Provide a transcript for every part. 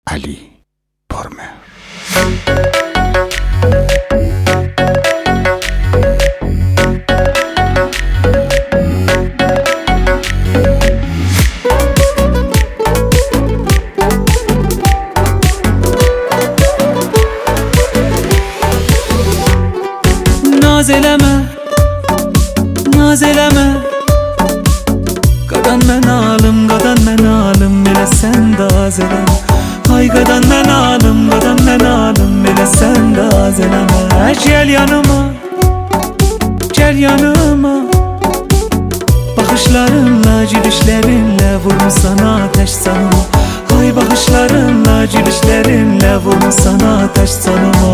علی پرمهر. Naz eləmə, naz eləmə, qadan mən alım, qadan mən alım, elə sən də az eləmə. Ay qadan mən alım, qadan mən alım, elə sən də az eləmə. Gəl yanıma, gəl yanıma, baxışlarınla, gülüşlərinlə vurmusan ateş canıma. Ay baxışlarınla, gülüşlərinlə vurmusan ateş canıma.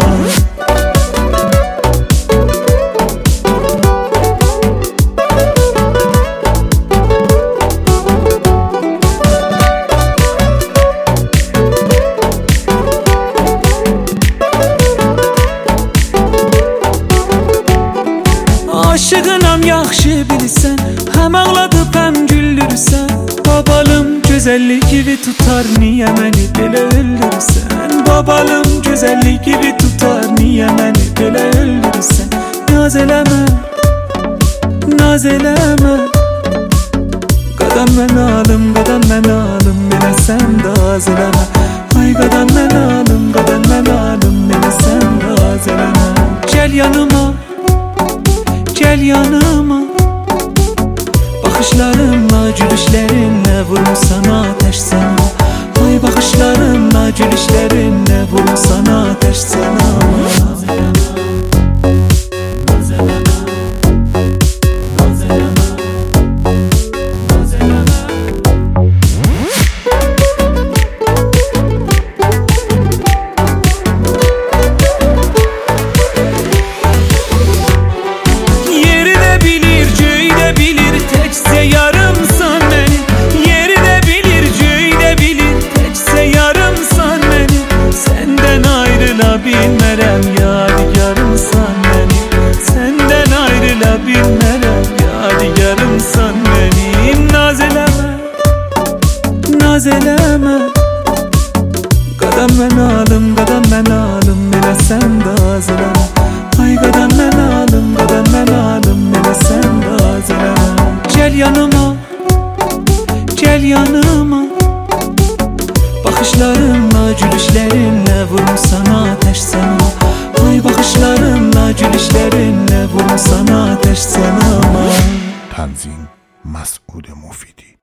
Aşığınam yaxşı bilirsən, həm ağladıb həm güldürürsən. Babalım gözəllik gibi tutar, niyə məni belə öldürürsən? Babalım gözəllik gibi tutar, niyə məni belə öldürürsən? Naz eləmə, naz eləmə, qadan mən alım, qadan mən alım, elə sən də az eləmə. Ay qadan mən alım, qadan mən alım, elə sən də az eləmə. Gəl yanıma, gəl yanıma, baxışlarınla, gülüşlərinlə vurmusan ateş sana. Ay baxışlarınla, gülüşlərinlə vurmusan ateş sana. Naz eləmə, naz eləmə, naz eləmə, naz eləmə. Yarımsan beni, yeri de bilir, göğü de bilir, tekse yarımsan beni. Senden ayrılabilmərəm, yadigarımsan beni. Senden ayrılabilmərəm, yadigarımsan beni. Naz eləmə, naz eləmə, qadan mən alım, qadan mən alım, elə sən də az eləmə. Ay qadan mən alım, qadan mən alım, elə sən də az eləmə. Gəl yanıma, gəl yanıma, baxışlarınla, gülüşlərinlə vurmusan ateş sana. Ay baxışlarınla, gülüşlərinlə vurmusan ateş sana. تنظیم مسعود مفیدی.